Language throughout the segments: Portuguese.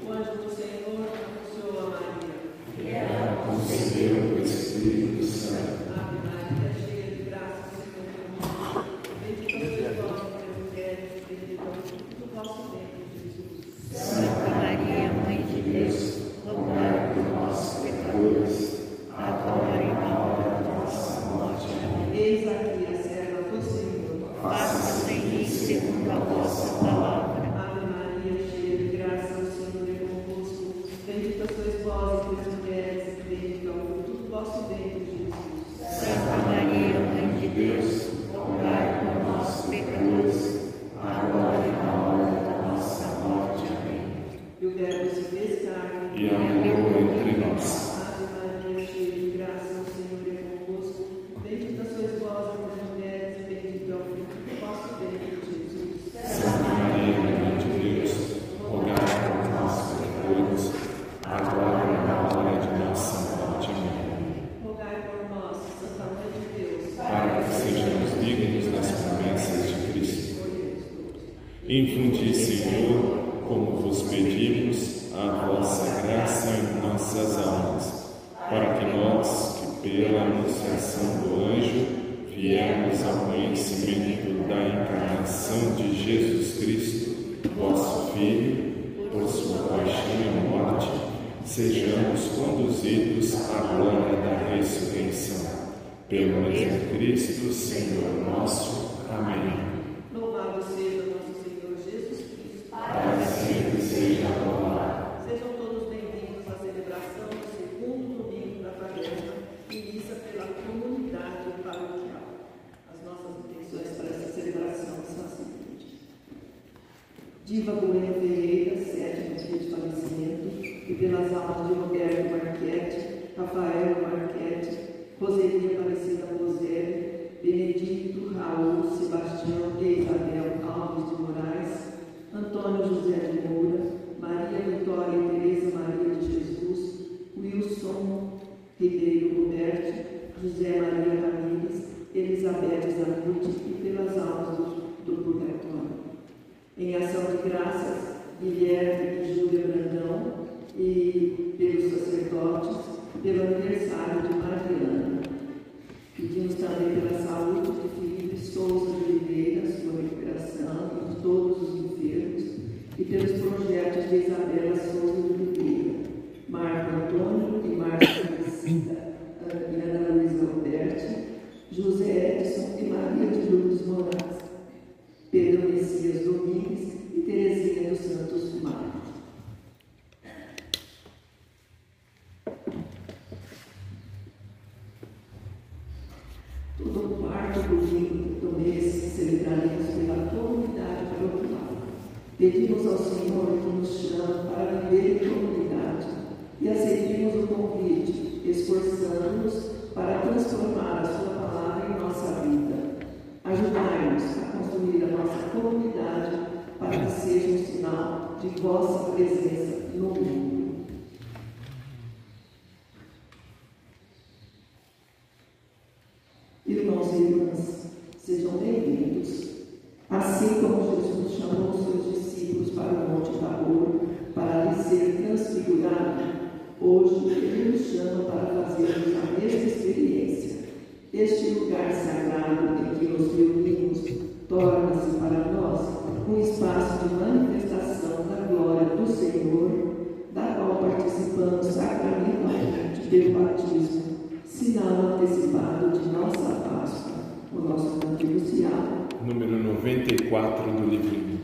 O anjo do Senhor anunciou a Maria. E ela concebeu o Espírito Santo. Ave Maria, cheia de graça, o Senhor é convosco. Bendita sois vós entre as mulheres, bendito é o fruto do vosso ventre, Jesus. Santa Maria, Mãe de Deus, rogai por nós, pecadores, agora e na hora da nossa morte. Amém. Eis aqui a serva do Senhor. Faça-se em mim segundo a vossa palavra. Ave Maria, cheia de graça, o Senhor é convosco. Bendita sois vós entre as mulheres, bendito é o fruto do vosso ventre, Jesus. Santa Maria, Mãe de Deus, rogai por nós, pecadores, agora e na hora da nossa morte. Amém. E o Verbo se fez carne. E habitou entre nós. Ave Maria, cheia de graça, o Senhor é convosco. Bendita sois vós entre as mulheres, bendito é o fruto do vosso ventre, Jesus. Santa Maria, Mãe de Deus, rogai por nós, pecadores, agora e na hora de nossa morte. Amém. Rogai por nós, Santa Mãe de Deus, Para que sejamos dignos das promessas de Cristo. Infundi, Senhor, como vos pedimos, a vossa graça em nossas almas, para que nós, que pela anunciação do anjo, viemos ao conhecimento da encarnação de Jesus Cristo, vosso Filho, por sua paixão e morte, sejamos conduzidos à glória da ressurreição. Pelo mesmo Cristo, Senhor nosso. Amém. louvado seja nosso Senhor Jesus Cristo. Para sempre seja louvado. Sejam todos bem-vindos à celebração do segundo domingo da quaresma e missa pela comunidade paroquial. As nossas intenções para essa celebração são as seguintes: Diva Bueno Ferreira, 7º dia de falecimento, e pelas almas de Roberto Marchetti, Rafael Marchetti, Roselia Aparecida Rosério, Benedito, Raul, Sebastião e Isabel Alves de Moraes, Antônio José de Moura, Maria Vitória e Tereza Maria de Jesus, Wilson Ribeiro Roberto, José Maria Ramírez, Elizabeth Zanuti e pelas almas do purgatório. Em ação de graças, Guilherme e Júlia Brandão, e pelos sacerdotes, pelo aniversário de Mariana. Pedimos também pela saúde de Felipe Souza de Oliveira, sua recuperação, e de todos os enfermos, e pelos projetos de Isabela Souza de Oliveira, Marco Antônio e Marcia e Ana Luísa Alberti, José Edson e Maria de Lourdes Moraes, Pedro Messias Domingues e Terezinha dos Santos Marcos. Todo quarto domingo do mês celebraremos pela comunidade paroquial. Pedimos ao Senhor que nos chame para viver em comunidade e aceitemos o convite, esforçando-nos para transformar a sua palavra em nossa vida. Ajudai-nos a construir a nossa comunidade para que seja um sinal de vossa presença no mundo. Irmãos e irmãs, sejam bem-vindos. Assim como Jesus chamou os seus discípulos para o Monte Tabor para lhe ser transfigurado, hoje Ele nos chama para fazermos a mesma experiência. Este lugar sagrado em que nos reunimos torna-se para nós um espaço de manifestação da glória do Senhor, da qual participamos sacramentalmente pelo batismo, sinal antecipado de nossa Páscoa, o nosso canto inicial. Número 94 do livrinho.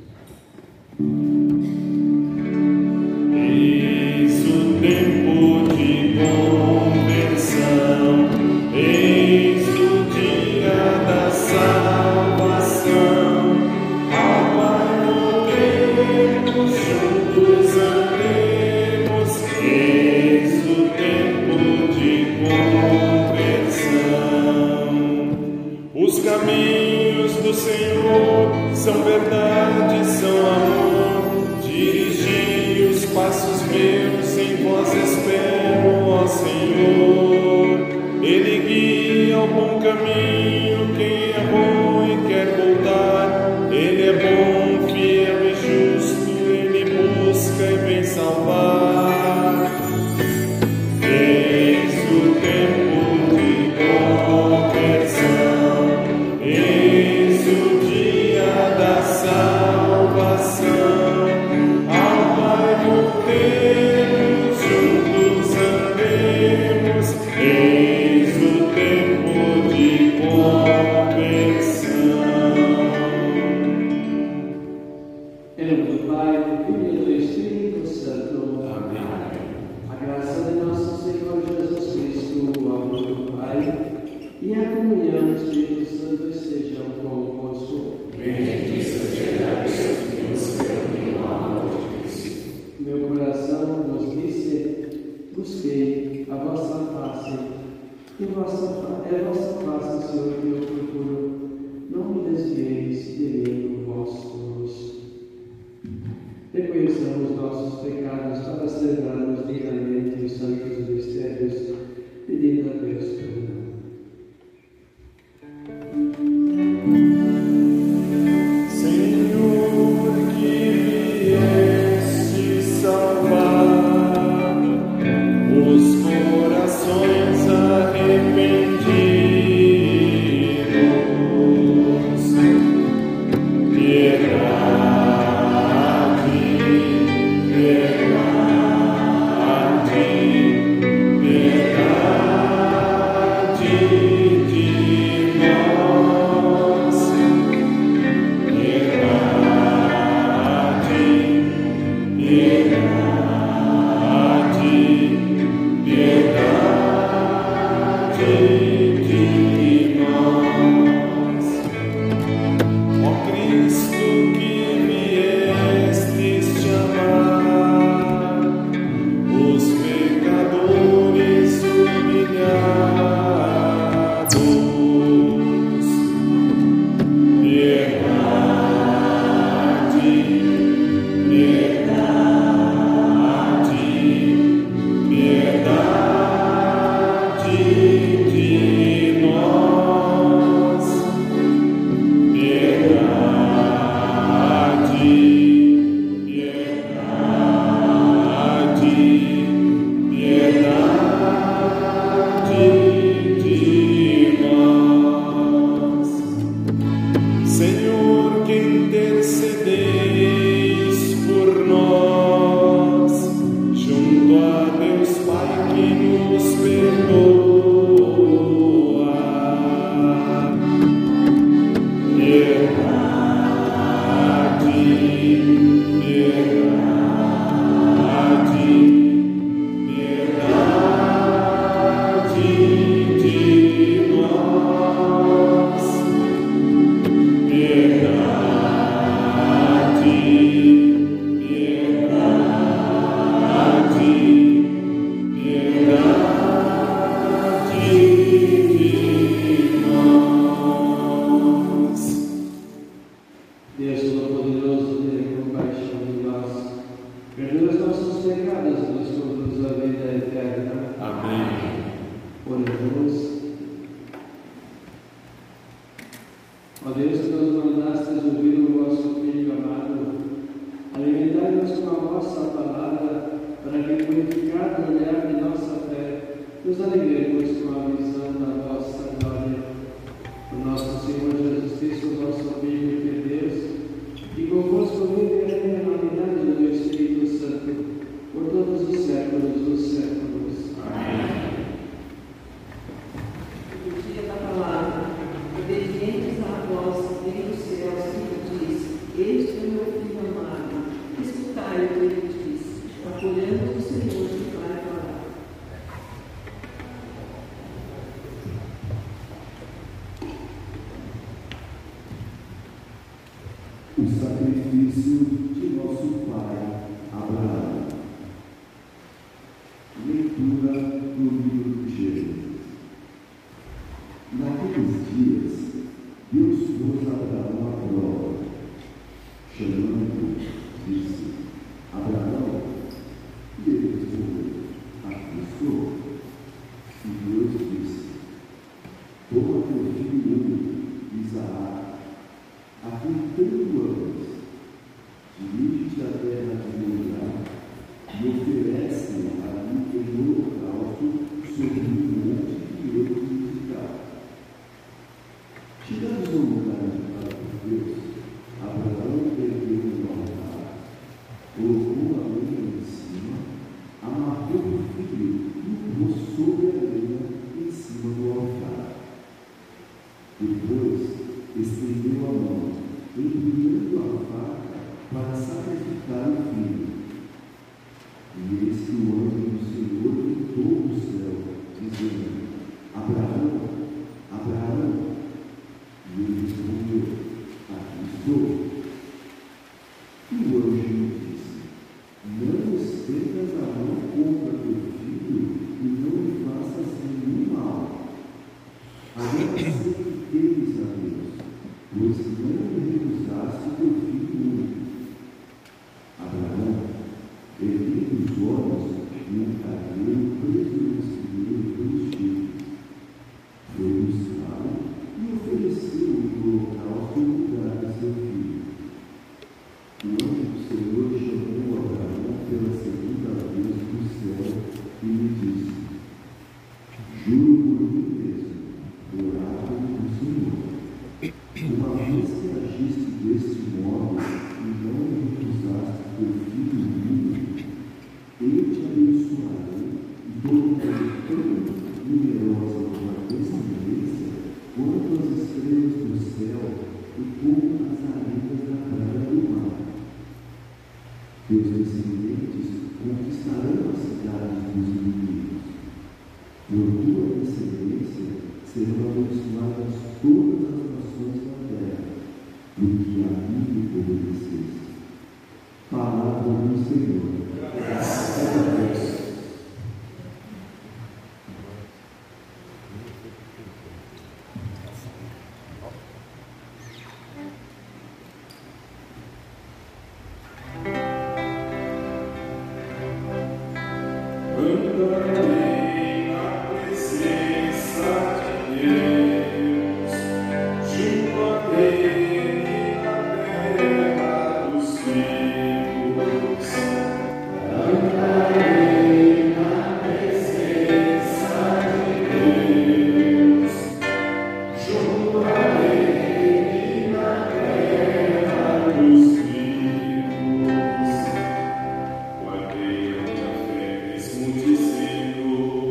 Eis o tempo de conversão, eis o dia da salvação, ao Pai podemos juntos andemos, eis o tempo de conversão. Os caminhos do Senhor são verdade, são amor. Dirigi os passos meus, em vós espero, ó Senhor. Ele guia ao bom caminho quem é bom e quer voltar. Ele é bom, fiel e justo, ele busca e vem salvar. salvar. Eis o tempo de conversão, eis o dia da salvação. Ao Pai voltemos, juntos andemos, eis o tempo de conversão. Em nome do Pai, do Filho e do Espírito Santo. Amém. A graça de nosso Senhor Jesus Cristo, o amor do Pai e a comunhão do Espírito Santo estejam convosco. Bendito seja Deus que nos reuniu no amor de Cristo. Meu coração vos disse: busquei a vossa face, e é vossa face, Senhor, que eu procuro. Não me desvieis de mim o vosso rosto. Reconheçamos nossos pecados para celebrarmos dignamente os santos mistérios, pedindo a Deus perdão. Senhor, que vieste salvar os corações arrependidos, piedade, piedade, piedade de nós. Piedade, piedade de nós. Ó Cristo que viestes chamar os pecadores humilhados. Piedade, piedade, piedade de nós. Piedade, piedade, piedade de nós. Senhor, que intercedeis por nós, junto a Deus Pai que nos perdoa. Piedade, piedade, piedade de nós. Piedade, piedade, piedade de nós. Deus Todo-Poderoso, tenha compaixão de nós. Perdoa os nossos pecados e nos conduz à vida eterna. Amém. Oremos. Ó Deus, que nos mandastes ouvir o vosso Filho amado, alimentai-nos com a vossa palavra, para que, purificado o olhar de nossa fé, nos alegremos com a visão da vossa glória. O nosso Senhor Jesus Cristo, vosso Filho, que é Deus, e convosco vive e reina na unidade do Espírito Santo, por todos os séculos dos séculos. Amém. O dia da palavra, obedientes à voz vem dos céus que diz: este é o meu filho amado, escutai o que ele diz. Acolhemos o Senhor que vai falar. O sacrifício de nosso pai Abraão. Leitura do livro de Gênesis. Naqueles dias, Deus pôs Abraão à prova, chamando, disse: Abraão, e e oferece ali em holocausto sobre um monte que eu indicar. Tirados do lugar indicado por Deus, Abraão ergueu o altar, colocou a lenha em cima, amarrou o filho e o pôs sobre a lenha em cima do altar. Depois, estendeu a mão, empunhando a faca para sacrificar o filho. E eis que o anjo do Senhor gritou do céu, dizendo: Abraão, Abraão. E ele respondeu: Aqui estou. E o anjo lhe disse: Não estendas a mão contra teu filho e não lhe faças nenhum mal. Agora sei que temes a Deus, pois não lhe recusaste teu filho único. Abraão, erguendo os olhos, viu um carneiro preso no espinheiro pelos chifres. Foi buscá-lo e ofereceu-o em holocausto no lugar de seu filho. O anjo do Senhor chamou Abraão pela segunda vez do céu e lhe disse: Juro por mim mesmo, oráculo do Senhor, uma vez que agiste deste modo e não me recusaste teu filho único, eu te abençoarei e tornarei tão numerosa a descendência quanto as estrelas do céu e como as areias da praia do mar. Teus descendentes conquistarão as cidades dos inimigos. Por tua descendência serão abençoadas todas as nações da terra, porque a mim me obedeceste. Palavra do Senhor. Graças a Deus. Muitíssimo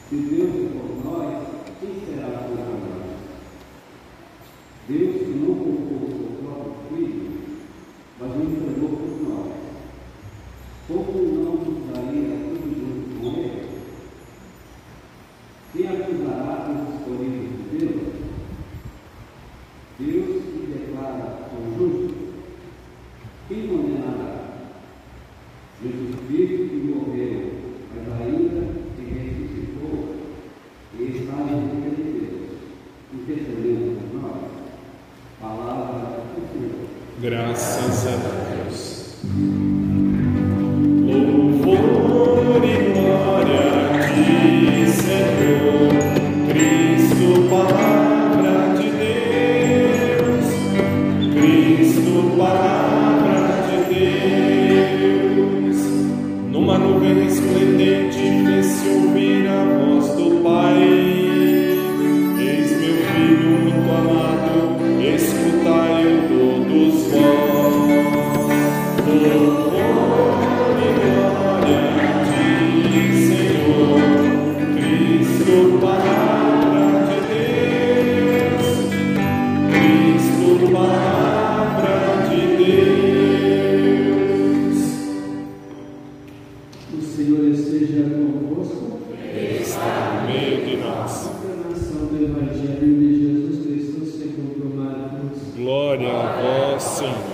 Se Deus é por nós, quem será contra nós? Deus que não poupou o seu próprio Filho, mas o entregou por nós. Como não nos daria tudo junto com Ele? Quem acusará os escolhidos de Deus? Deus que declara o justo. Quem condenará? Jesus Cristo que morreu, mas ainda que ressuscitou e está diante de Deus, intercedendo por nós. Palavra do Senhor. Graças a Deus. Louvor e glória a ti, Senhor, Cristo, palavra de Deus, Cristo, palavra de Deus. Numa nuvem resplendente fez-se ouvir a voz do Pai. Eis meu Filho muito amado, escutai-o todos vós. Louvor e glória a ti, Senhor, Cristo, palavra de Deus, Cristo, palavra de Deus. O Senhor esteja convosco. Está no meio de nós. Proclamação do Evangelho de Jesus Cristo segundo Marcos. Glória a vós, Senhor.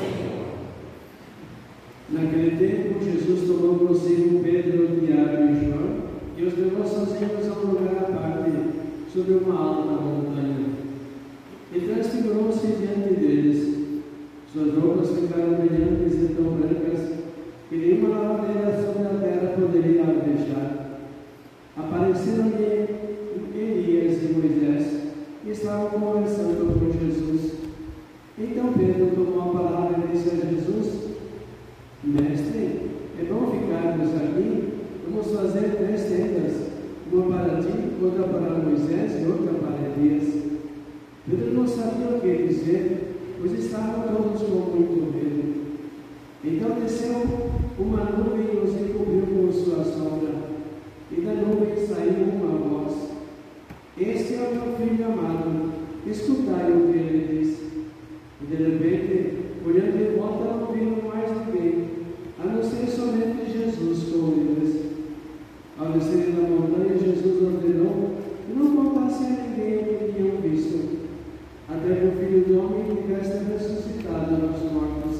Naquele tempo, Jesus tomou consigo Pedro, Tiago e João e os levou sozinhos a um lugar à parte, sobre uma alta montanha. E transfigurou-se diante deles. Suas roupas ficaram brilhantes e tão brancas que nenhuma lavadeira sobre a terra poderia deixar. Apareceram-lhe Elias e Moisés e estavam conversando com Jesus. Então Pedro tomou a palavra e disse a Jesus: Mestre, é bom ficarmos aqui. Vamos fazer 3 tendas, uma para ti, outra para Moisés e outra para Elias. Pedro não sabia o que dizer, pois estavam todos com muito medo. Então desceu uma nuvem e os encobriu com sua sombra, e da nuvem saiu uma voz: Este é o meu filho amado, escutai o que ele diz. E de repente, olhando em volta, não viram mais ninguém, a não ser somente Jesus com eles. Ao descer da montanha, Jesus ordenou que não contassem a ninguém o que tinham visto, até que o Filho do Homem tivesse ressuscitado dos mortos.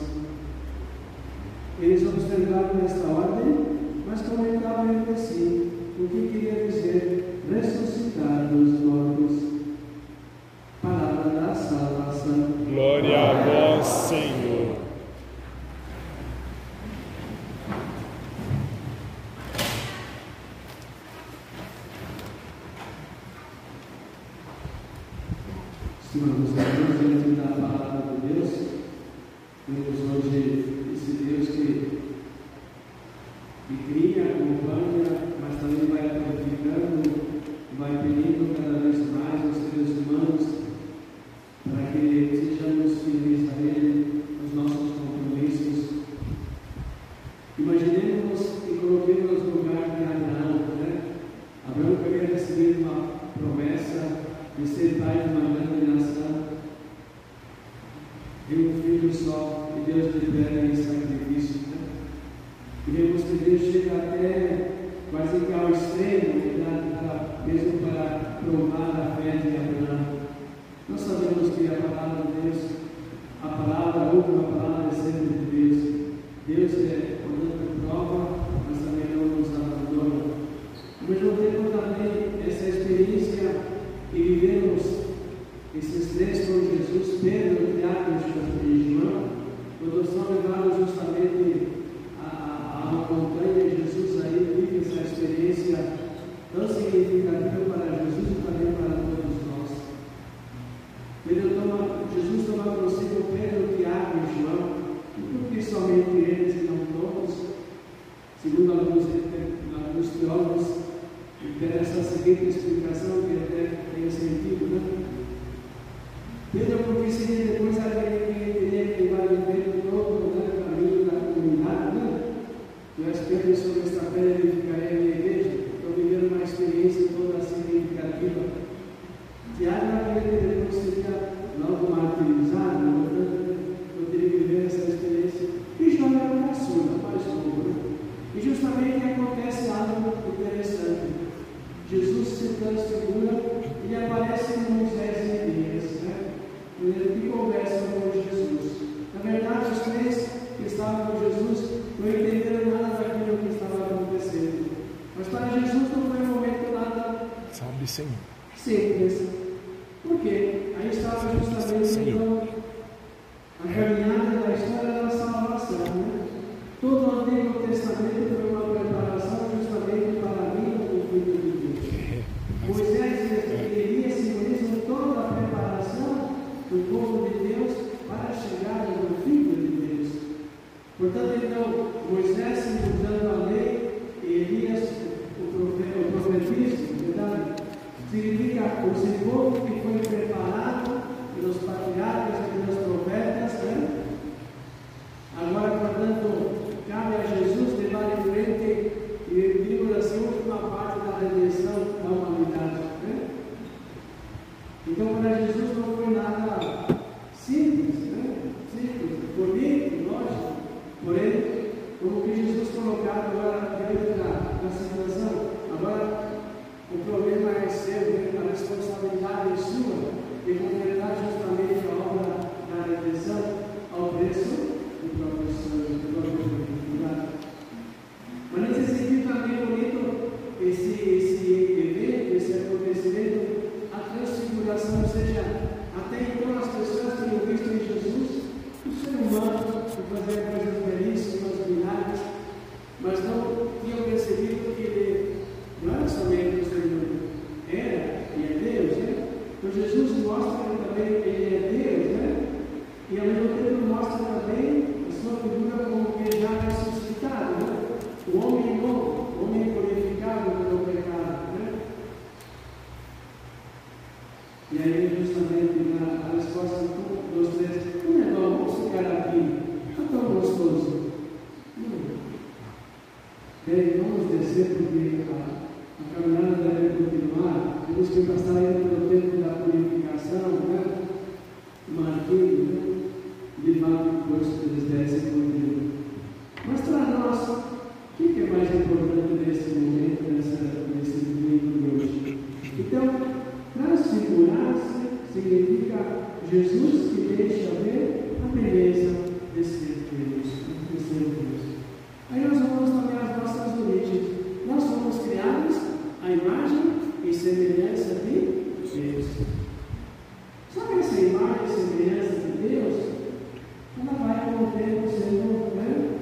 Eles observaram esta ordem, mas comentavam entre si o que queria dizer ressuscitar dos mortos. Palavra da salvação. Glória a vós, Senhor. Estimados irmãos, diante da palavra de Deus, temos hoje esse Deus que cria, acompanha, mas também vai purificando, vai pedindo cada vez mais aos seres humanos para que sejamos fiéis a Ele, nos nossos compromissos. Imaginemos e coloquemos no lugar de Abraão, né? Abraão que havia recebido uma promessa de ser pai de uma grande nação, e um filho só, e Deus libera em sacrifício. Né? E vemos que Deus chega até quase que ao extremo, mesmo para provar a fé de Abraão. Nós sabemos que a palavra de Deus, a última palavra é sempre de Deus. Deus é, portanto, prova, mas também não nos abandona. Ao mesmo tempo, também, essa experiência que vivemos, esses 3 com Jesus, Pedro, Tiago e João, quando são levados justamente a uma montanha, Jesus aí vive essa experiência tão significativa para Jesus e também para todos nós. Jesus toma consigo Pedro, Tiago e João, porque somente eles e não todos, segundo alguns teólogos, tem essa seguinte explicação que até tem sentido, né? Pedro, porque seria depois aquele que vai viver todo o caminho da comunidade, né? Tu és Pedro, sobre esta pedra edificarei a minha igreja. Estou vivendo uma experiência toda assim Tiago naquele tempo seria logo martirizado, eu teria que viver essa experiência. E João era um caçula, mais novo, né? E justamente acontece algo interessante. Jesus se transfigura e aparece com Moisés e Elias, né? Que conversam com Jesus. Na verdade, os três que estavam com Jesus não entenderam nada daquilo que estava acontecendo. Mas para Jesus não foi um momento nada simples. Por quê? Aí estava justamente então, a caminhada da história da salvação. Né? Todo o Antigo Testamento foi uma preparação justamente para a vinda do Filho de Deus. Moisés e Elias simbolizam toda a preparação do povo de Deus para a chegada do Filho de Deus. Portanto, então, Moisés simbolizando a lei e Elias o profetismo, verdade? Significa o povo que foi preparado pelos patriarcas e pelos profetas, né? Agora, portanto, cabe a Jesus levar em frente e digamos assim, a última parte da redenção da humanidade, né? Então, para Jesus não foi nada simples, né? Simples, bonito, lógico, porém, como que Jesus colocado agora diante da situação, agora o problema é seu, né? A responsabilidade é sua de completar justamente a obra da redenção ao preço do próprio sangue. Mas nesse sentido também é bonito esse evento, esse acontecimento, a transfiguração, ou seja, até então as pessoas tinham visto em Jesus um ser humano que fazia coisas belíssimas, milagres, mas não tinham percebido que ele não era somente um ser humano, era e é Deus, né? Então Jesus mostra que também ele é Deus, né? E ao mesmo tempo mostra também a sua figura como que já ressuscitado, né? O homem novo, o homem purificado pelo pecado, né? E aí justamente a resposta dos três, não é bom, vamos ficar aqui, não é tão gostoso. Bem, vamos descer porque a caminhada deve continuar, temos que passar ainda pelo tempo da purificação, né? O martírio, né? De fato, depois que eles descem continuam. Mas para nós, o que é mais importante nesse momento, nesse domingo de hoje? Então, transfigurar-se significa Jesus que deixa ver a beleza de ser Deus. Aí nós vamos também às nossas origens. Nós fomos criados à imagem e semelhança de Deus. Só que essa imagem e semelhança de Deus, ela vai com o tempo sendo, né?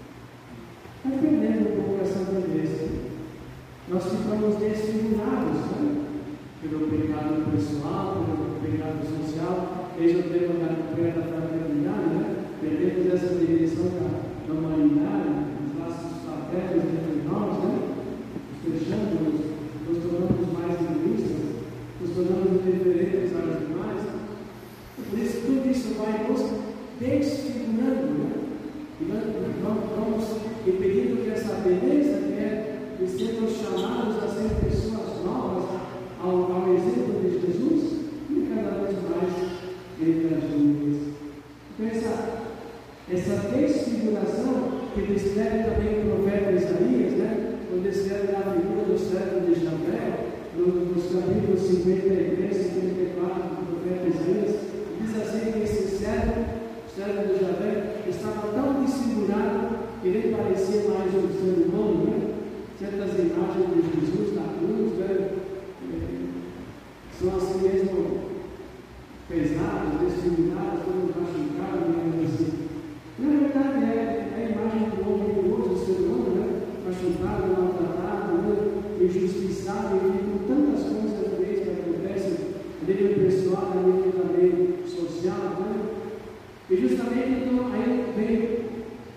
Vai perdendo um pouco essa beleza. Nós ficamos desfigurados, né? Pelo pecado pessoal, pelo pecado social. Eis o tema da fraternidade, né? Perdemos essa dimensão da humanidade, os laços fraternos entre nós, né? Nos fechamos, nos tornamos mais egoístas, nos tornamos indiferentes aos demais. Por isso, tudo isso vai nos desfigurando, né? E vamos impedindo que essa beleza que é de sermos chamados a ser pessoas novas ao exemplo de Jesus, e cada vez mais entre as nuvens. Então, essa desfiguração que descreve também o profeta Isaías, né? Quando descreve a figura do servo de Jahvé, nos capítulos 53 e 54 do profeta Isaías, diz assim que esse servo de Jahvé, estava tão desfigurado que nem parecia mais um ser humano, né? Certas imagens de Jesus na cruz, né? São assim mesmo pesadas, desfiguradas, todos machucados, digamos assim. Na verdade, é a imagem do homem de hoje, o ser humano, né? Machucado, maltratado, né? Injustiçado, e com tantas coisas também que acontecem a nível pessoal, a nível também social, né? E justamente então aí vem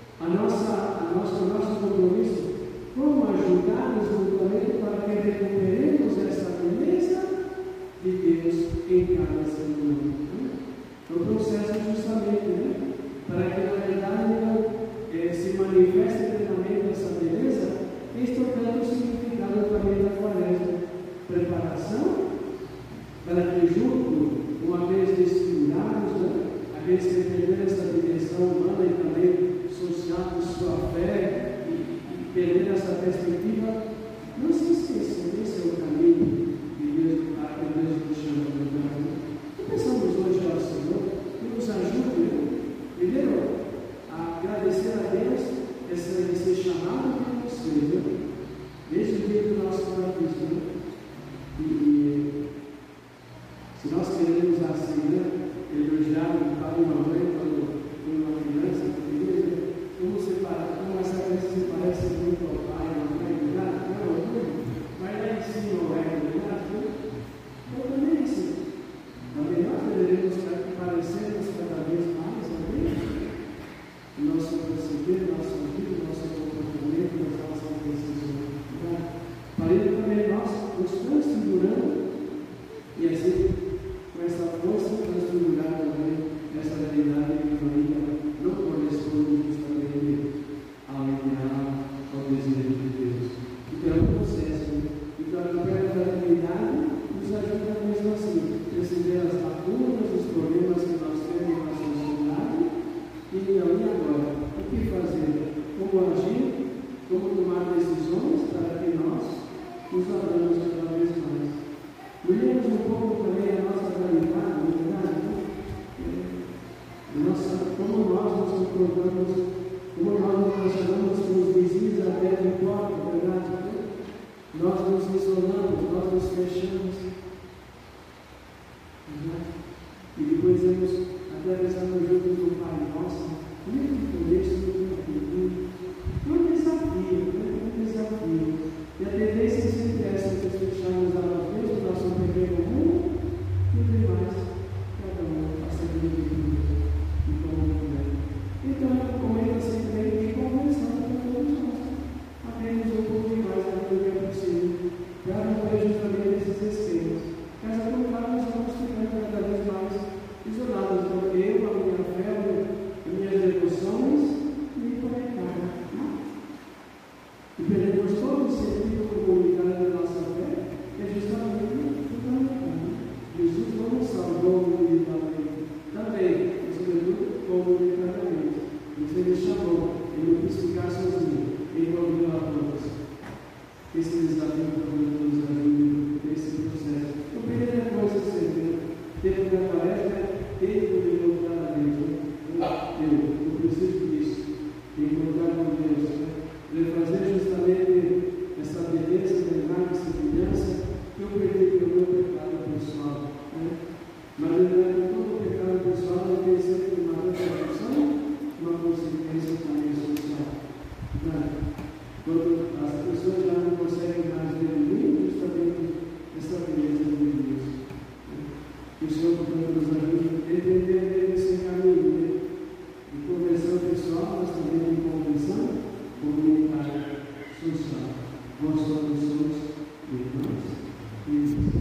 o nosso compromisso, como ajudar-nos mutuamente para que recuperemos essa beleza de Deus em cada ser humano. É um processo justamente, né? Para que na verdade se manifeste plenamente essa beleza, este é o significado também da quaresma: preparação para que junto, uma vez desfigurados, aqueles que perderam essa dimensão humana e também social de sua fé e perderam essa perspectiva, não se esqueçam, esse é o caminho que Deus nos chama para nós. E pensamos hoje ao Senhor, que nos ajude, primeiro, a agradecer a Deus esse chamado que nos fez, desde o dia do nosso batismo. E se nós queremos assim, elogiar o pai e a mãe quando uma criança, como essa criança se parece muito ao pai e à mãe, vai lá em cima ao ego, eu também é assim. Também nós deveremos parecermos cada vez mais a Deus. Nosso proceder, nossa vida, nosso comportamento, as nossas decisões. Para ele também nós nos transfigurando e assim, com essa força, transfigurar também essa realidade que ainda não corresponde justamente ao ideal, ao desejo de Deus. Então é um processo. Então a realidade nos ajuda mesmo assim, perceber as lacunas, os problemas que nós temos na sociedade e agora, o que fazer? Como agir? Como tomar decisões para que nós nos abramos cada vez mais. Olhemos um pouco também a nossa realidade, como nós nos comportamos, como nós nos relacionamos com os vizinhos até de porta, verdade? Nós nos isolamos, nós nos fechamos. E depois vemos, até pensando junto do Pai Nosso, como é que por isso é um desafio. E a tendência sempre é essa, que fecharmos a nós mesmos, nosso pequeno mundo, e o demais, cada um a seguir de Deus e como puder. Então, comenta sempre e conversando com todos nós. Apenas um pouco mais daquilo que é possível, para não ter justamente esses esquemas. Mas ao contrário, nós vamos ficando cada vez mais isolados, porque eu, a minha fé, minhas devoções e conectar. E perdemos todo o sentido comunitário da nossa fé, que é justamente fundamental. Jesus não nos salvou individualmente, também, mas sobretudo comunitariamente. Ele chamou, ele não quis ficar sozinho, ele ouviu a todos. Esse desafio que nos ajuda nesse processo. A primeira coisa sempre, tempo da tarefa é tempo de voltar a Deus. Eu preciso disso, de encontrar com Deus, de fazer justamente essa beleza, lembrar essa semelhança que eu perdi pelo meu pecado pessoal. Mas lembrar que todo pecado pessoal tem sempre uma repercussão, uma consequência também social. Quando as pessoas já não conseguem mais ver em mim, justamente essa beleza de Deus. Que o Senhor, portanto, nos ajude a entender esse caminho de conversão pessoal, mas também de conversão comunitária, social. Nós somos irmãos.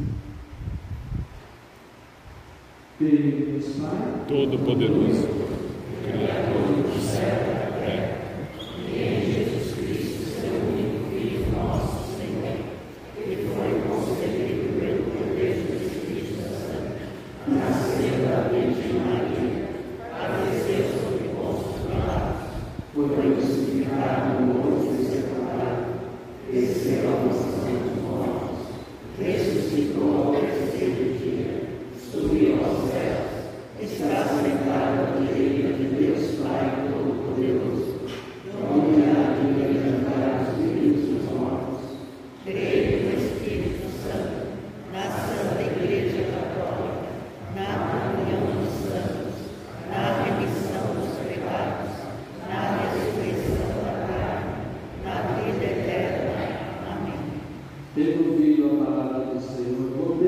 Deus Pai Todo-Poderoso, Criador do céu e da terra, e em Jesus Cristo, seu único Filho, nosso Senhor, que foi concebido pelo poder do Espírito Santo, nasceu da Virgem Maria, padeceu sob Pôncio Pilatos, foi crucificado, morto e sepultado, desceu à mansão dos mortos, ressuscitou ao terceiro dia, subiu aos céus, está sentado à direita de Deus Pai Todo-Poderoso, onde há de levantar os vivos dos mortos. Creio no Espírito Santo, na Santa Igreja Católica, na comunhão dos santos, na remissão dos pecados, na ressurreição da carne, na vida eterna. Amém. Tendo ouvido a palavra do Senhor,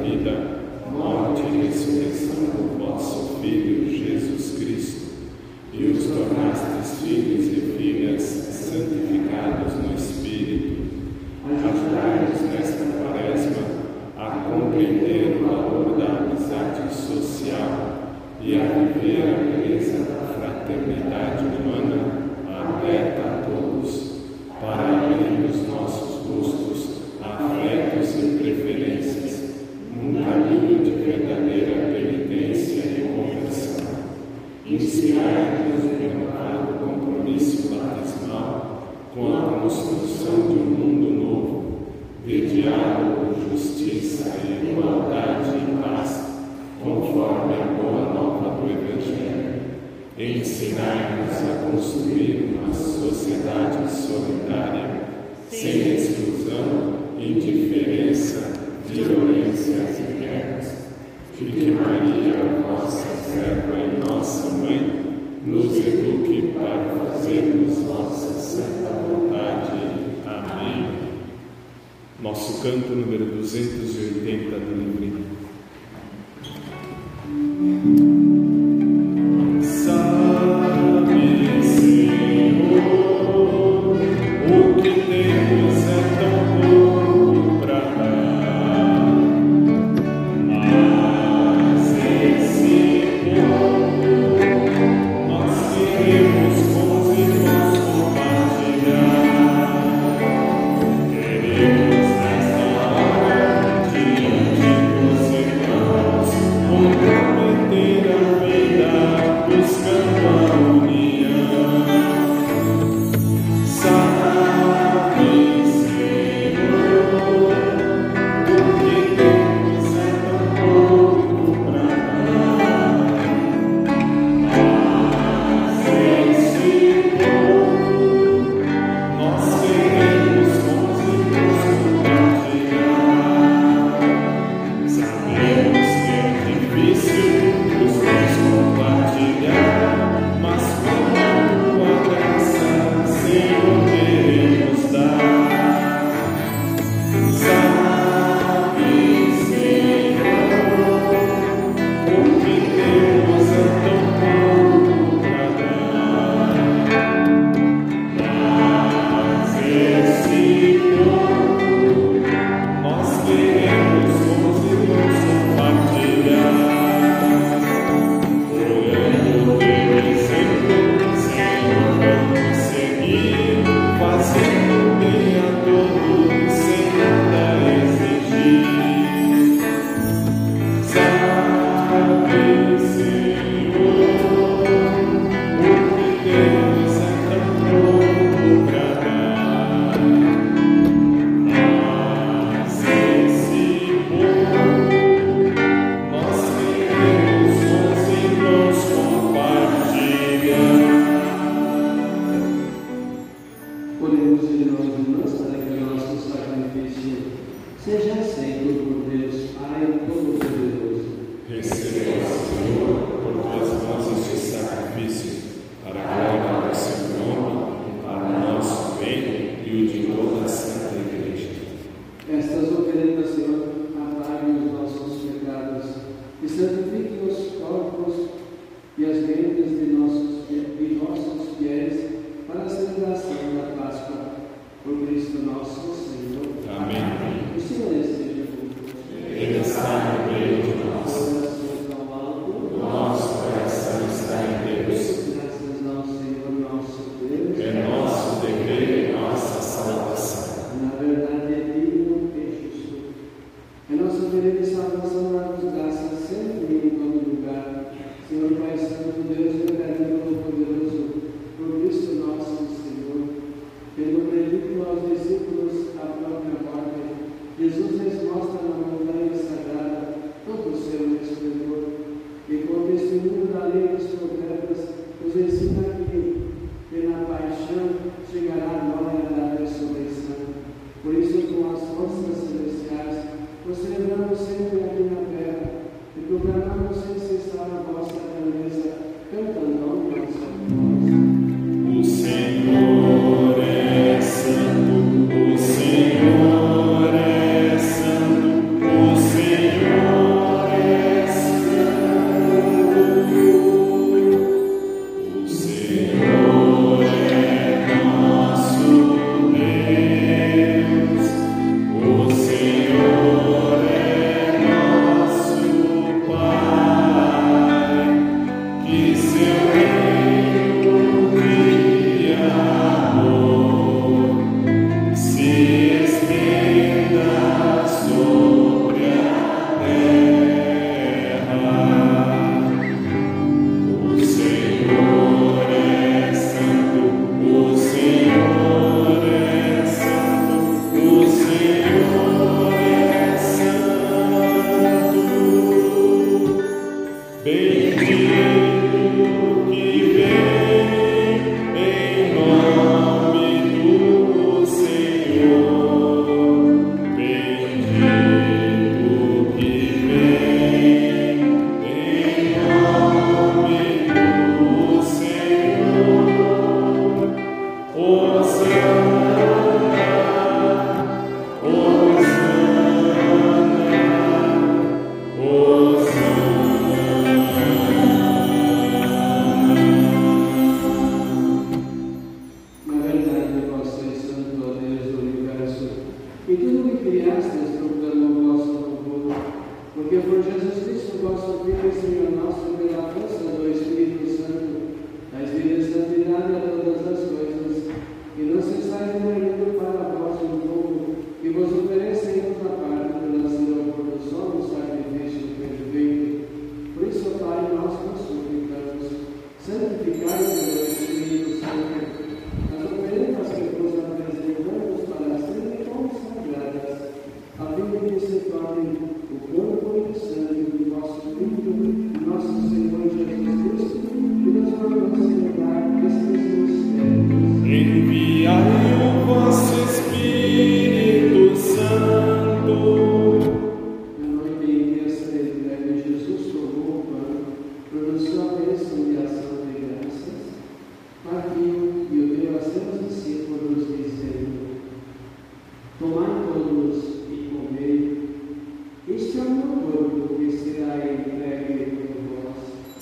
vida, morte e ressurreição do vosso Filho Jesus Cristo, e os tornastes filhos e filhas santificados no Espírito, ajudai-nos nesta quaresma a compreender o valor da amizade social e a viver a beleza da fraternidade humana aberta a todos, para abrir os nossos gostos, afetos e preferências, num caminho de verdadeira penitência e conversão. Inspirai-nos no renovado compromisso batismal com a construção de um mundo novo, de diálogo, justiça, igualdade e paz, conforme a boa nova do Evangelho. Ensinai-nos a construir uma sociedade solidária, sem exclusão, indiferença, violência e guerras. E que Maria, vossa serva e nossa Mãe, nos eduque para fazermos vossa santa vontade. Amém. Nosso canto número 280 do livrinho. Senhor. porque por Jesus Cristo, vosso Filho e Senhor nosso, pela força do Espírito Santo, dais vida e santidade a todas as coisas, e não cessais de servir para vós um povo que vos oferece em outra parte pela sua produção do sacrifício perfeito. Por isso, Pai, nós vos suplicamos, santificai pelo Espírito Santo as oferendas que vos apresentamos para serem consagradas, a fim de que se tornem o corpo e o sangue do vosso Filho, nosso Senhor Jesus Cristo, que nos mandou celebrar estes mistérios. Enviai o vosso Espírito Santo. Na noite em que a cerimônia, Jesus tomou o pão, pronunciou a bênção de ação de graças, partiu e o deu a seus discípulos, dizendo: Tomai todos e comei, este é o meu corpo que será entregue por vós.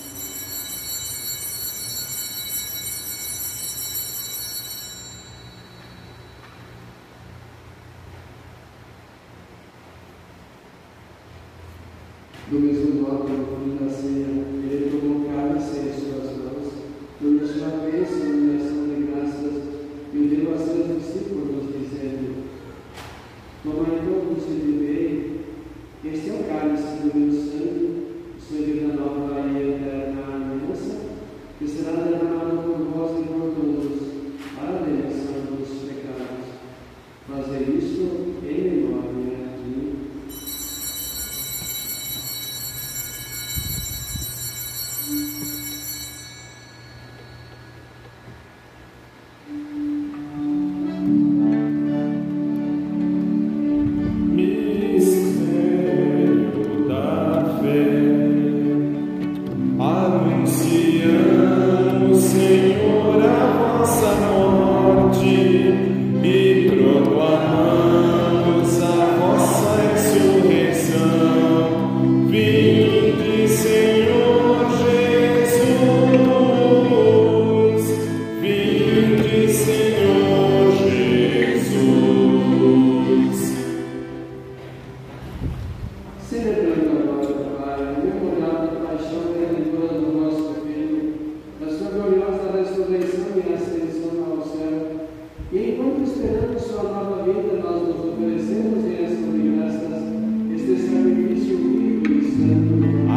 Do mesmo modo, no fim da ceia, ele tomou o cálice em suas mãos, pronunciou a bênção de ação de graças e o deu a seus discípulos, dizendo: Tomai todos e bebei, este é o cálice do meu sangue, o sangue da nova e eterna aliança, que será derramado por vós e por todos, para a remissão dos pecados. Fazer isto em memória de mim. Mistério da fé. Anunciamos, Senhor, a vossa morte e proclamamos a vossa ressurreição. Vinde, Senhor Jesus. Vinde, Senhor Jesus. Celebrando agora, Pai, o memorial da paixão redentora do vosso Filho, da sua gloriosa ressurreição e ascensão ao céu, e enquanto esperamos sua nova vida, nós nos oferecemos em ação de graças este sacrifício vivo e santo.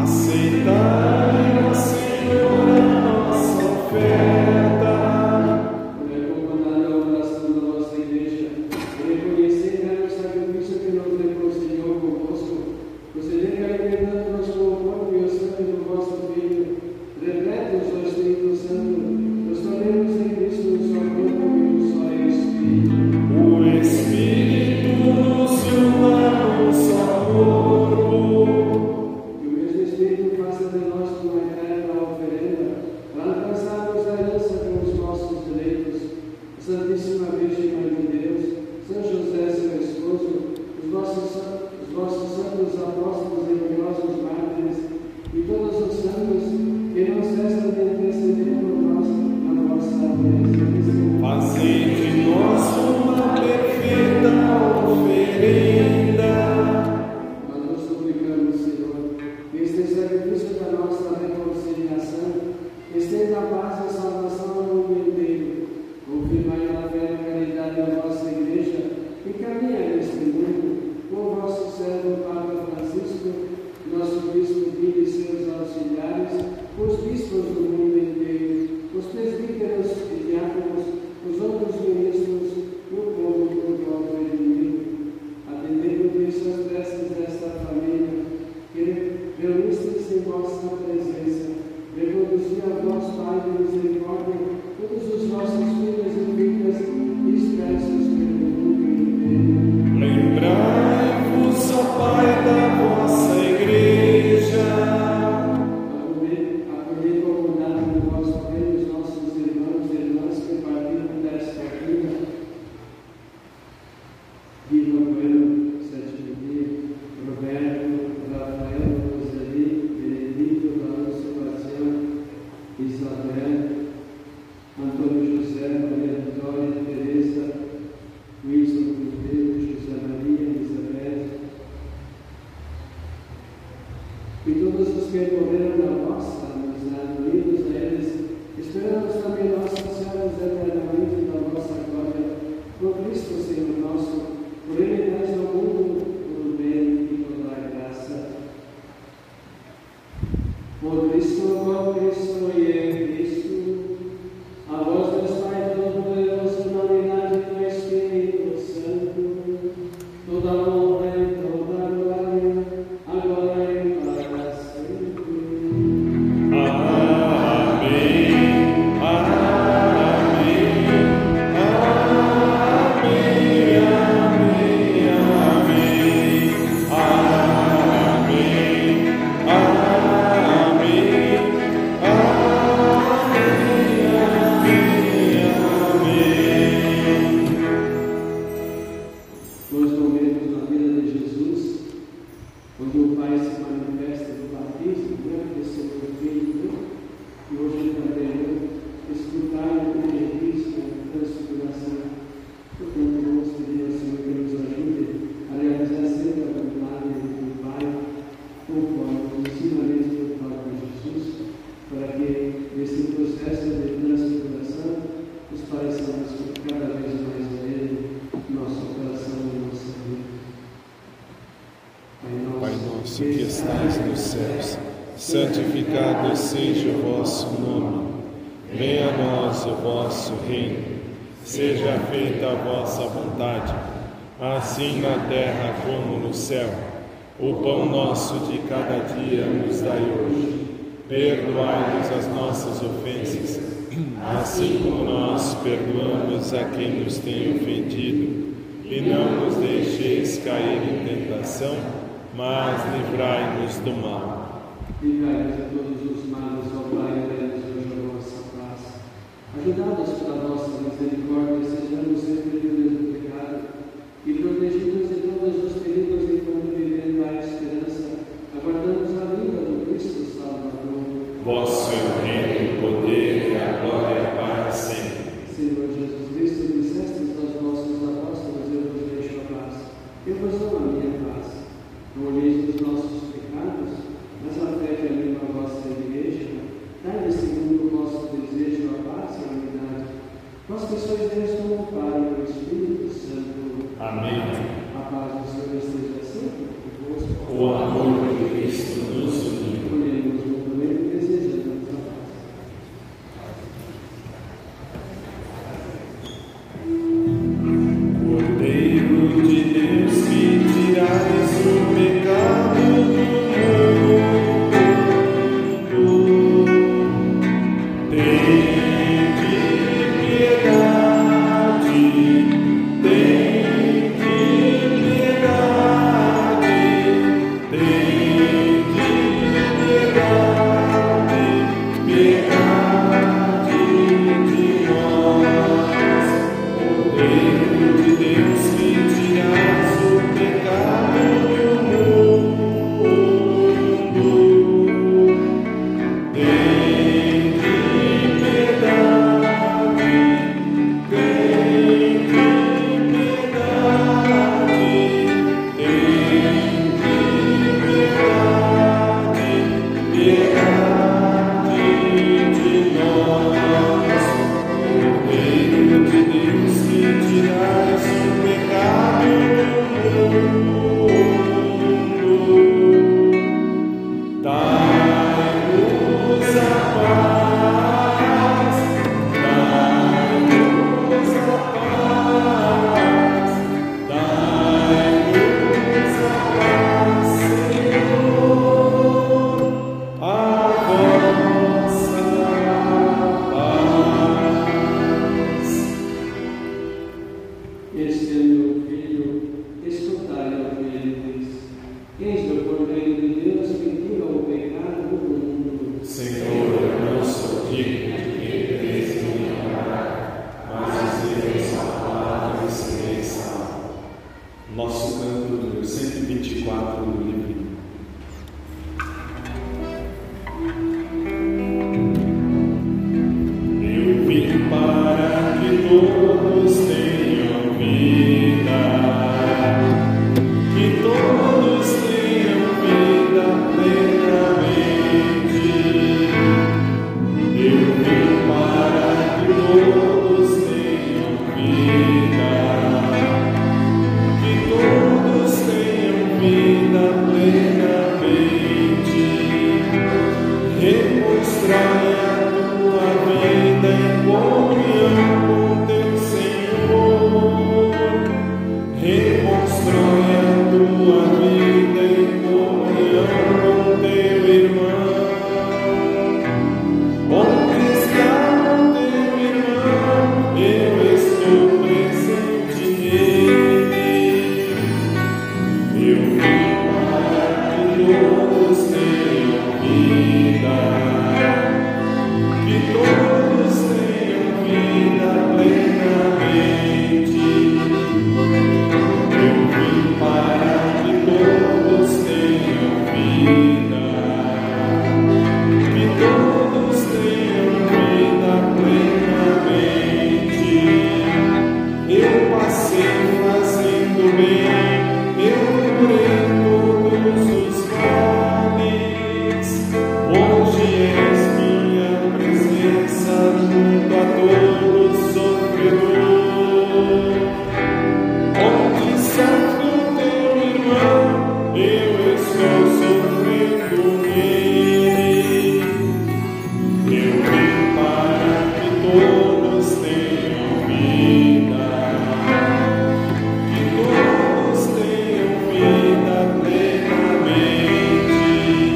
Aceitai, ó Senhor, a nossa oferta. Por acompanhar a oração da nossa igreja, e reconhecer o sacrifício que nos reconciliou convosco, proceder alimentando-nos com o corpo e o sangue do vosso Filho, repletos do Espírito Santo, nos tornemos em Cristo um só corpo e um só Espírito. O Espírito nos una num só corpo. Que o mesmo Espírito faça de nós uma eterna oferenda, para alcançarmos a herança com os nossos direitos, a Santíssima Virgem Mãe de Deus, São José, seu esposo, os vossos santos apóstolos e gloriosos mártires, e todos os santos que não cessam de interceder por nós na vossa presença. Fazei de nós uma perfeita oferenda. Nós nos suplicamos, Senhor, que este sacrifício da nossa reconciliação estenda a paz e a salvação ao mundo inteiro. Confirmai na fé e na caridade a vossa igreja e caminha neste mundo com o vosso servo Papa Francisco, nosso bispo Pio e seus auxiliares, os bispos do mundo inteiro, os presbíteros e diáconos, os outros ministros e o povo por volta do inimigo. Atendendo nisso as preces desta família, que reunistes em vossa presença, reproduzi a vós, Pai de misericórdia, todos os vossos filhos e filhas dispersos pelo mundo inteiro. Lembrai-vos, ó Pai, da vossa igreja. Acolhei com bondade no vosso reino os nossos irmãos e irmãs que partiram desta vida. Viva Bueno, sétimo dia, Roberto, Rafael, Roseli, Benedito, Raul, Sebastião, Isabel, Antônio José, E todos os que morreram na vossa amizade, unidos a eles, esperamos também nós saciados eternamente da vossa glória, por Cristo, Senhor nosso, por Ele dais ao mundo o bem e toda a graça. Por Cristo, com Cristo e em Cristo, a voz Deus Pai Todo-Poderoso, na unidade do Espírito Santo, toda a honra e toda a glória, agora e para sempre. Amém. Dois momentos na vida de Jesus, onde o Pai se manifesta no batismo, esse é o Filho, e hoje também escutar o que ele diz na transfiguração. Portanto, vamos pedir ao Senhor que nos ajude a realizar sempre a vontade do Pai, conforme os ensinamentos do próprio Jesus, para que nesse processo de transfiguração nos pareçamos cada vez mais a Ele, nosso coração e nossa vida. Pai nosso que estais nos céus, santificado seja o vosso nome. Venha a nós o vosso reino. Seja feita a vossa vontade, assim na terra como no céu. O pão nosso de cada dia nos dai hoje. Perdoai-nos as nossas ofensas, assim como nós perdoamos a quem nos tem ofendido. E não nos deixeis cair em tentação, mas livrai-nos do mal. Livrai-nos de todos os males, ó Pai, e dai-nos hoje a vossa paz. Ajudados pela vossa misericórdia, sejamos sempre livres do pecado e protegidos de todos os perigos enquanto vivendo a esperança, aguardamos a vinda do Cristo Salvador. Vosso é o reino, o poder e a glória para sempre. Senhor Jesus Cristo, dissestes aos vossos apóstolos: eu vos deixo a paz, eu vos dou a minha paz. Não olheis os nossos pecados, mas a fé que anima a vossa igreja, dai-lhe segundo o vosso desejo a paz e a unidade. Vós que sois Deus como Pai e o Espírito Santo. Amém. A paz do Senhor esteja todos tenham vida, que todos tenham vida plenamente. Eu vim para que todos tenham vida, que todos tenham vida plenamente. Eu passei fazendo bem, eu curei todos os males. Hoje és minha presença junto a todo sofredor. Onde sofre o teu irmão, eu estou sofrendo nele. Eu vim para que todos tenham vida, que todos tenham vida plenamente.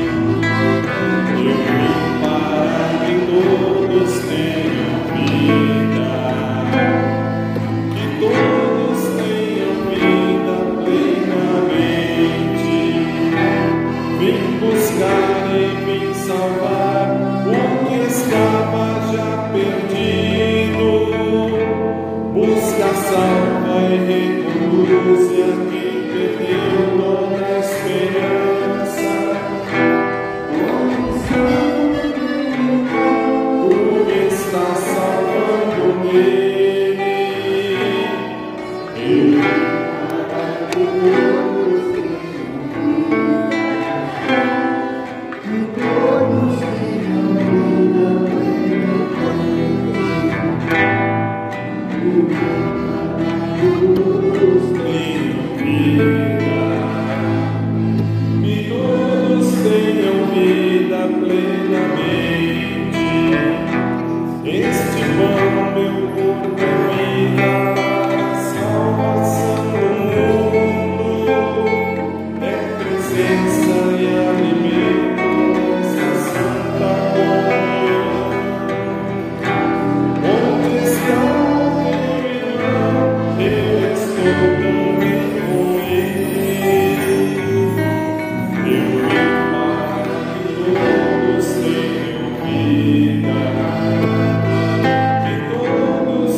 Eu vim para que todos tenham vida, que todos tenham vida plenamente. Vim buscar e vim salvar o que estava já perdido. Busca, salva e reconduz a quem perdeu toda a esperança. Tu estás salvando ele. Eu para que todos tenham vida plenamente. Este pão, meu corpo, é vida para a salvação do mundo. É presença e alimento nessa santa comunhão. Onde está o meu irmão? Eu estou também com ele. Eu vim para que todos tenham vida, que todos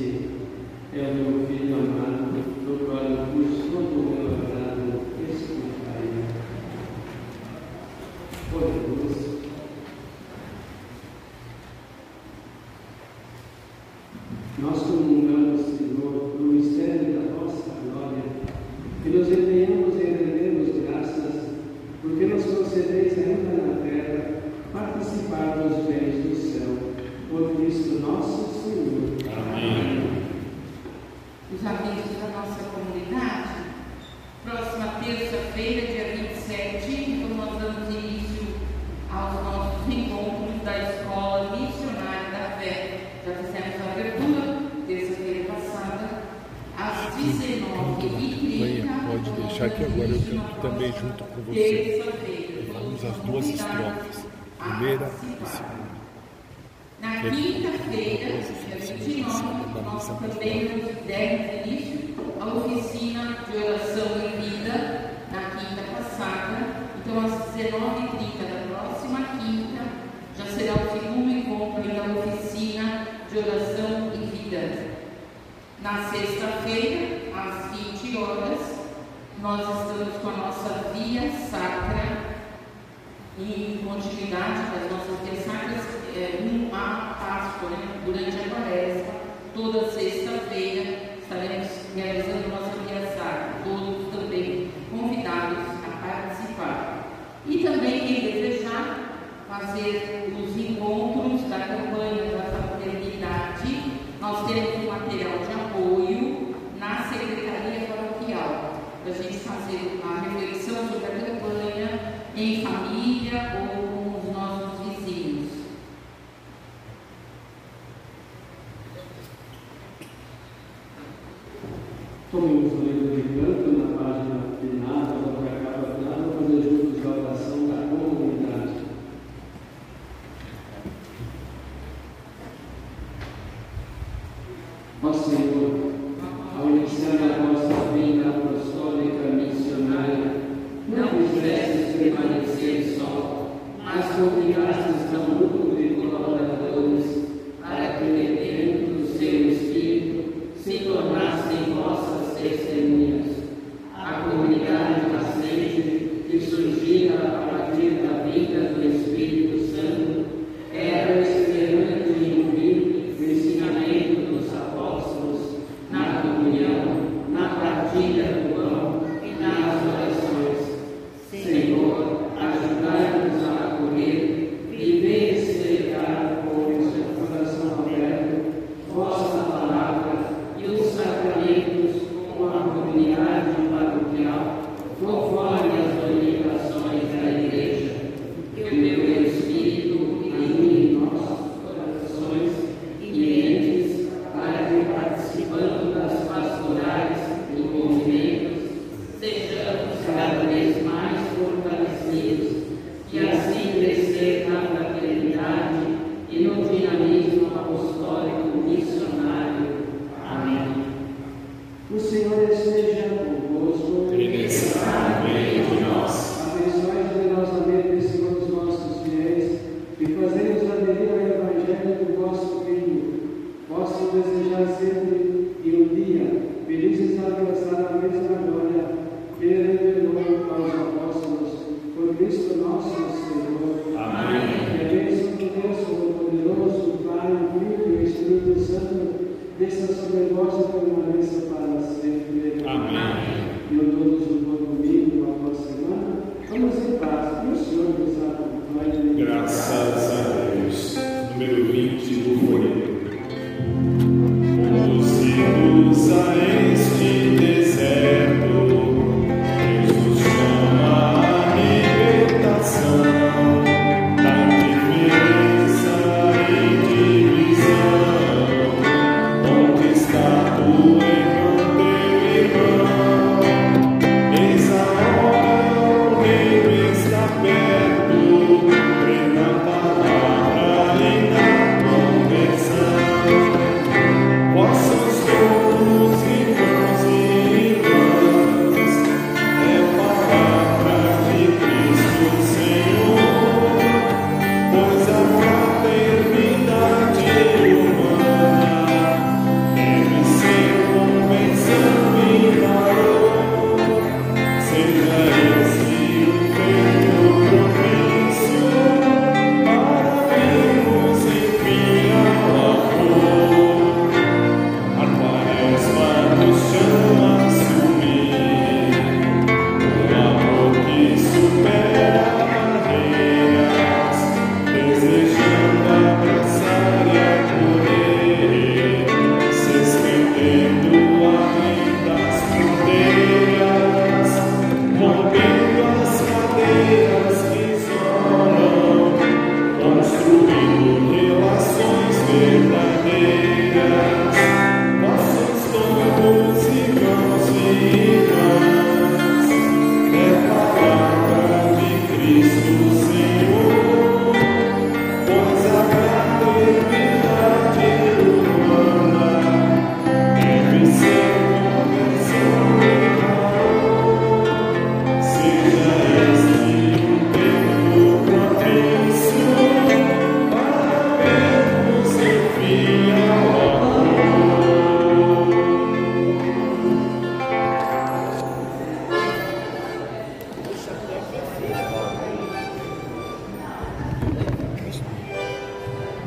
Esse é o meu Filho amado, no qual eu pus todo o meu agrado. Escutai. Oremos. Nós comungamos, Senhor, no mistério da vossa glória, e nos empenhamos em render-vos graças, porque nos concedeis ainda na terra participar dos bens do céu, por Cristo nosso Senhor. Amém. Os avisos da nossa comunidade, próxima terça-feira, dia 27, então nós damos início aos nossos encontros da Escola Missionária da Fé. Já fizemos a abertura, terça-feira passada, às 19h30. Pode deixar que agora eu canto também junto com você. Vamos às duas estrofes, primeira e segunda. Na quinta-feira, dia 29, nós também demos início à oficina de oração e vida, na quinta passada. Então, às 19h30 da próxima quinta, já será o segundo encontro da oficina de oração e vida. Na sexta-feira, às 20 horas, nós estamos com a nossa via sacra em continuidade das nossas vias sacras, a Páscoa, durante a Quaresma. Toda sexta-feira estaremos realizando nossa via sacra, todos também convidados a participar. E também, quem desejar fazer os encontros da campanha da fraternidade, nós temos um material de apoio na Secretaria Paroquial, para a gente fazer a reflexão sobre a campanha em família ou com os nossos vizinhos. Tomemos o livro de canto na página final, vamos para a capa final, vamos fazer juntos a oração da comunidade. Ó Senhor, ao iniciar a vossa vinda apostólica missionária, não fizestes permanecer só, mas convidastes a um grupo de colaboradores para que, dentro do seu espírito, se tornassem vossas testemunhas. A comunidade nascente, que surgira a partir da vida do Espírito Santo, era esperando e ouvindo o ensinamento dos apóstolos na comunhão, na partilha do pão e nas orações. Senhor, ajudai-nos a acolher, viver e celebrar com o seu coração aberto vossa palavra e os sacramentos com a comunidade paroquial, conforme as orientações da Igreja. Que o teu Espírito ilumine nossos corações e mentes, para que, participando das pastorais e movimentos, sejamos cada vez mais fortalecidos e assim crescer na fraternidade e no dinamismo apostólico missionário. Amém. O Senhor esteja convosco. Ele está no meio de nós. Abençoai generosamente, Senhor, os nossos fiéis, e fazei-nos aderir ao Evangelho do vosso Filho. Possam desejar sempre e um dia, felizes a alcançar a mesma glória que ele revelou aos apóstolos, por Cristo nosso Senhor. Amém. Que a bênção de Deus Todo-Poderoso, Pai, Filho e Espírito Santo, desça sobre vós e permaneça para sempre. Amém. E a todos um bom domingo, uma boa semana. Vamos em paz. E o Senhor nos acompanhe. Graças a Deus. Número 20 do folheto.